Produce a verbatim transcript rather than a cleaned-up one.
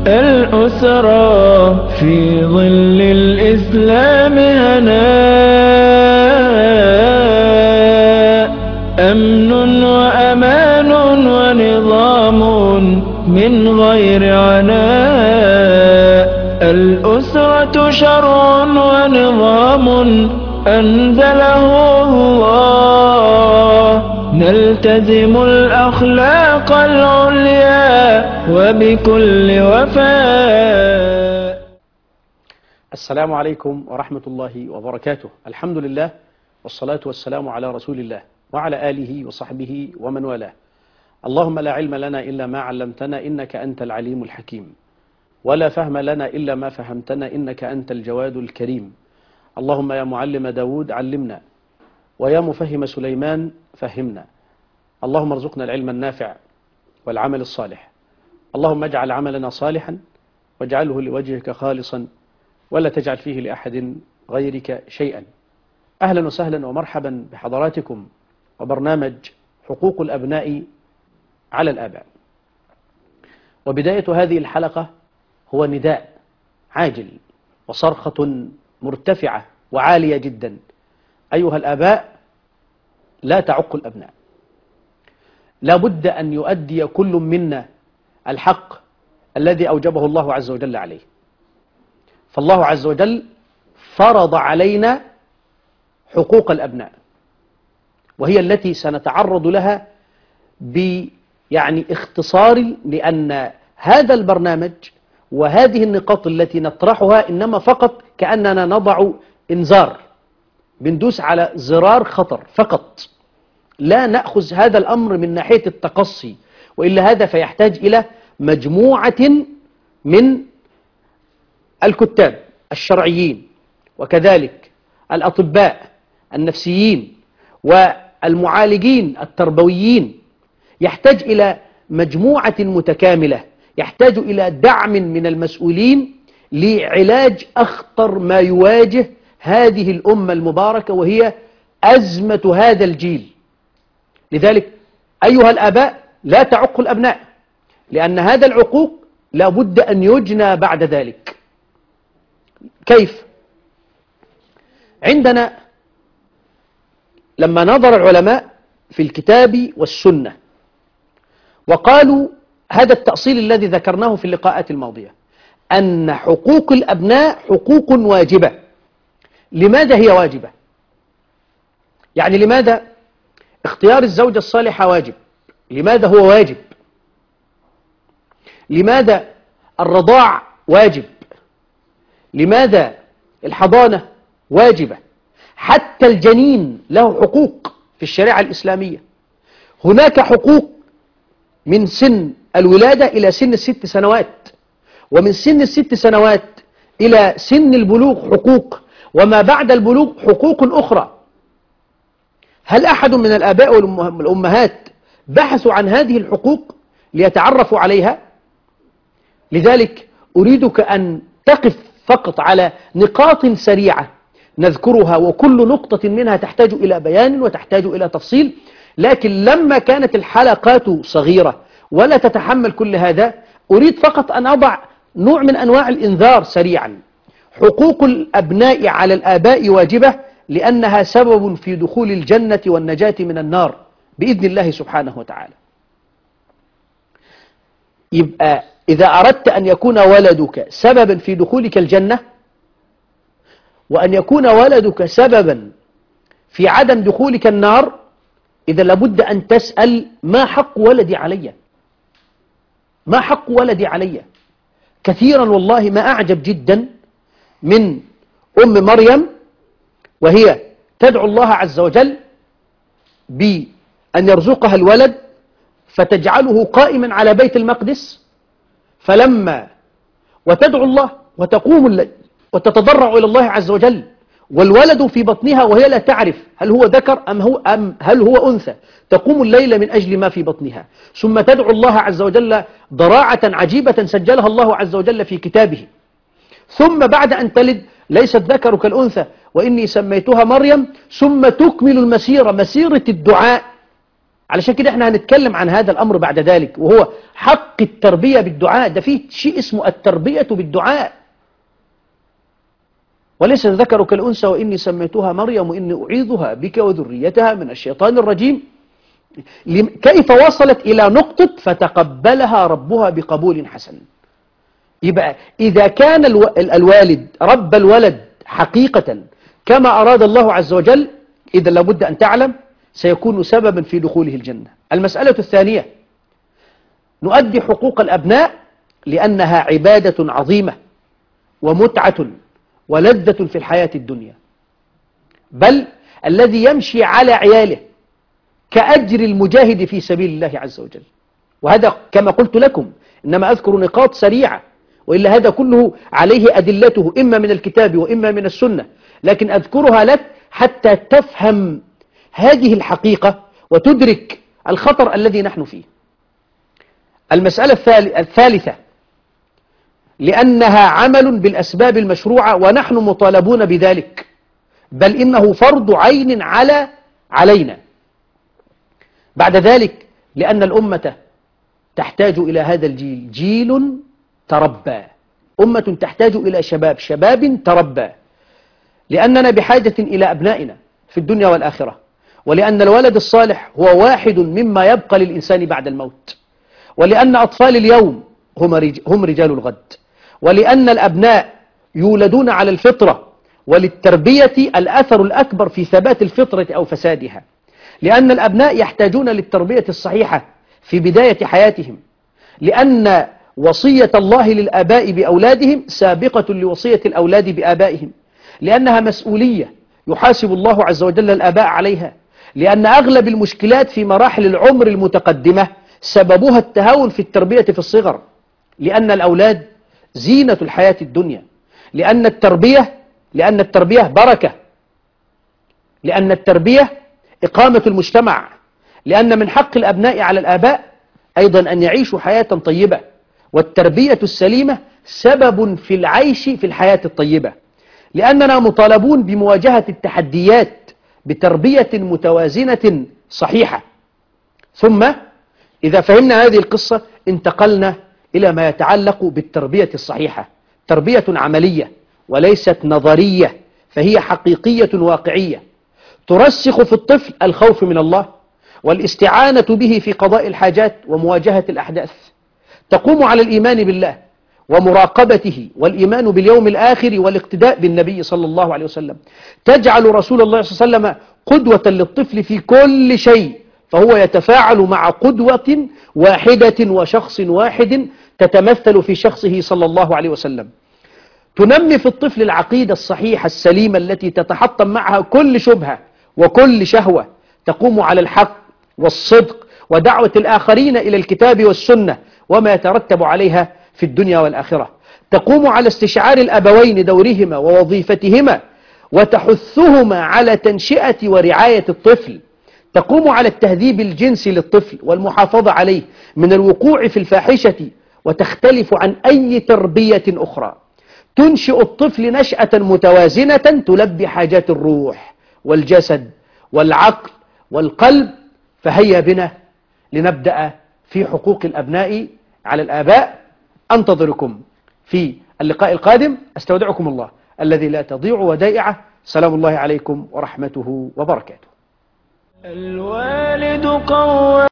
الأسرى في ظل الإسلام هناء، أمن وأمان ونظام من غير عناء. الأسرة شرع ونظام أنزله الله، نلتزم الأخلاق العليا وبكل وفاء. السلام عليكم ورحمة الله وبركاته. الحمد لله والصلاة والسلام على رسول الله وعلى آله وصحبه ومن والاه. اللهم لا علم لنا إلا ما علمتنا إنك أنت العليم الحكيم، ولا فهم لنا إلا ما فهمتنا إنك أنت الجواد الكريم. اللهم يا معلم داود علمنا، ويا مفهم سليمان فهمنا. اللهم ارزقنا العلم النافع والعمل الصالح. اللهم اجعل عملنا صالحا واجعله لوجهك خالصا، ولا تجعل فيه لأحد غيرك شيئا. أهلا وسهلا ومرحبا بحضراتكم وبرنامج حقوق الأبناء على الآباء. وبداية هذه الحلقة هو نداء عاجل وصرخة مرتفعة وعالية جدا: أيها الآباء، لا تعقوا الأبناء. لا بد أن يؤدي كل منا الحق الذي أوجبه الله عز وجل عليه. فالله عز وجل فرض علينا حقوق الأبناء، وهي التي سنتعرض لها ب يعني اختصار، لأن هذا البرنامج وهذه النقاط التي نطرحها إنما فقط كأننا نضع إنذار، بندوس على زرار خطر فقط، لا نأخذ هذا الأمر من ناحية التقصي، وإلا هذا فيحتاج إلى مجموعة من الكتاب الشرعيين، وكذلك الأطباء النفسيين والمعالجين التربويين. يحتاج إلى مجموعة متكاملة، يحتاج إلى دعم من المسؤولين لعلاج أخطر ما يواجه هذه الأمة المباركة، وهي أزمة هذا الجيل. لذلك أيها الآباء، لا تعقوا الأبناء، لأن هذا العقوق لا بد أن يجنى بعد ذلك. كيف؟ عندنا لما نظر العلماء في الكتاب والسنة وقالوا هذا التأصيل الذي ذكرناه في اللقاءات الماضية، أن حقوق الأبناء حقوق واجبة. لماذا هي واجبة؟ يعني لماذا اختيار الزوجة الصالحة واجب؟ لماذا هو واجب؟ لماذا الرضاع واجب؟ لماذا الحضانة واجبة؟ حتى الجنين له حقوق في الشريعة الإسلامية. هناك حقوق من سن الولادة إلى سن الست سنوات، ومن سن الست سنوات إلى سن البلوغ حقوق، وما بعد البلوغ حقوق أخرى. هل أحد من الآباء والأمهات بحثوا عن هذه الحقوق ليتعرفوا عليها؟ لذلك أريدك أن تقف فقط على نقاط سريعة نذكرها، وكل نقطة منها تحتاج إلى بيان وتحتاج إلى تفصيل. لكن لما كانت الحلقات صغيرة ولا تتحمل كل هذا، أريد فقط أن أضع نوع من أنواع الإنذار سريعا. حقوق الأبناء على الآباء واجبة، لأنها سبب في دخول الجنة والنجاة من النار بإذن الله سبحانه وتعالى. يبقى إذا أردت أن يكون ولدك سببا في دخولك الجنة، وأن يكون ولدك سببا في عدم دخولك النار، إذا لابد أن تسأل: ما حق ولدي علي؟ ما حق ولدي علي؟ كثيرا والله ما أعجب جدا من أم مريم وهي تدعو الله عز وجل بأن يرزقها الولد، فتجعله قائما على بيت المقدس، فلما وتدعو الله وتقوم الليل وتتضرع إلى الله عز وجل، والولد في بطنها وهي لا تعرف هل هو ذكر أم, هو أم هل هو أنثى، تقوم الليل من أجل ما في بطنها، ثم تدعو الله عز وجل ضراعة عجيبة سجلها الله عز وجل في كتابه. ثم بعد أن تلد ليست ذكر كالأنثى وإني سميتها مريم، ثم تكمل المسيرة، مسيرة الدعاء علشان كده احنا هنتكلم عن هذا الأمر بعد ذلك، وهو حق التربية بالدعاء. ده فيه شيء اسمه التربية بالدعاء. وليس الذكر كالأنثى وإني سميتها مريم وإني أعيذها بك وذريتها من الشيطان الرجيم. كيف وصلت إلى نقطة فتقبلها ربها بقبول حسن؟ يبقى إذا كان الوالد رب الولد حقيقة كما أراد الله عز وجل، إذا لابد أن تعلم سيكون سببا في دخوله الجنة. المسألة الثانية، نؤدي حقوق الأبناء لأنها عبادة عظيمة ومتعة ولذة في الحياة الدنيا، بل الذي يمشي على عياله كأجر المجاهد في سبيل الله عز وجل. وهذا كما قلت لكم إنما أذكر نقاط سريعة، وإلا هذا كله عليه أدلته إما من الكتاب وإما من السنة، لكن أذكرها لك حتى تفهم هذه الحقيقة وتدرك الخطر الذي نحن فيه. المسألة الثالثة، لأنها عمل بالأسباب المشروعة ونحن مطالبون بذلك، بل إنه فرض عين على علينا. بعد ذلك لأن الأمة تحتاج إلى هذا الجيل، جيل تربى، أمة تحتاج إلى شباب، شباب تربى، لأننا بحاجة إلى أبنائنا في الدنيا والآخرة، ولأن الولد الصالح هو واحد مما يبقى للإنسان بعد الموت، ولأن أطفال اليوم هم رجال الغد، ولأن الأبناء يولدون على الفطرة، وللتربية الأثر الأكبر في ثبات الفطرة أو فسادها، لأن الأبناء يحتاجون للتربية الصحيحة في بداية حياتهم، لأن وصية الله للآباء بأولادهم سابقة لوصية الأولاد بآبائهم، لأنها مسؤولية يحاسب الله عز وجل الآباء عليها، لأن أغلب المشكلات في مراحل العمر المتقدمة سببها التهاون في التربية في الصغر، لأن الأولاد زينة الحياة الدنيا، لأن التربية لأن التربية بركة، لأن التربية إقامة المجتمع، لأن من حق الأبناء على الآباء أيضا أن يعيشوا حياة طيبة، والتربية السليمة سبب في العيش في الحياة الطيبة، لأننا مطالبون بمواجهة التحديات بتربية متوازنة صحيحة. ثم إذا فهمنا هذه القصة انتقلنا إلى ما يتعلق بالتربية الصحيحة، تربية عملية وليست نظرية، فهي حقيقية واقعية ترسخ في الطفل الخوف من الله والاستعانة به في قضاء الحاجات ومواجهة الأحداث، تقوم على الإيمان بالله ومراقبته والإيمان باليوم الآخر والاقتداء بالنبي صلى الله عليه وسلم، تجعل رسول الله صلى الله عليه وسلم قدوة للطفل في كل شيء، فهو يتفاعل مع قدوة واحدة وشخص واحد تتمثل في شخصه صلى الله عليه وسلم. تنمي في الطفل العقيدة الصحيحة السليمة التي تتحطم معها كل شبهة وكل شهوة، تقوم على الحق والصدق ودعوة الآخرين إلى الكتاب والسنة وما يترتب عليها في الدنيا والآخرة، تقوم على استشعار الأبوين دورهما ووظيفتهما وتحثهما على تنشئة ورعاية الطفل، تقوم على التهذيب الجنسي للطفل والمحافظة عليه من الوقوع في الفاحشة، وتختلف عن أي تربية أخرى. تنشئ الطفل نشأة متوازنة تلبي حاجات الروح والجسد والعقل والقلب. فهيا بنا لنبدأ في حقوق الأبناء على الآباء. أنتظركم في اللقاء القادم، أستودعكم الله الذي لا تضيع ودائعه. سلام الله عليكم ورحمته وبركاته. الوالد قوّم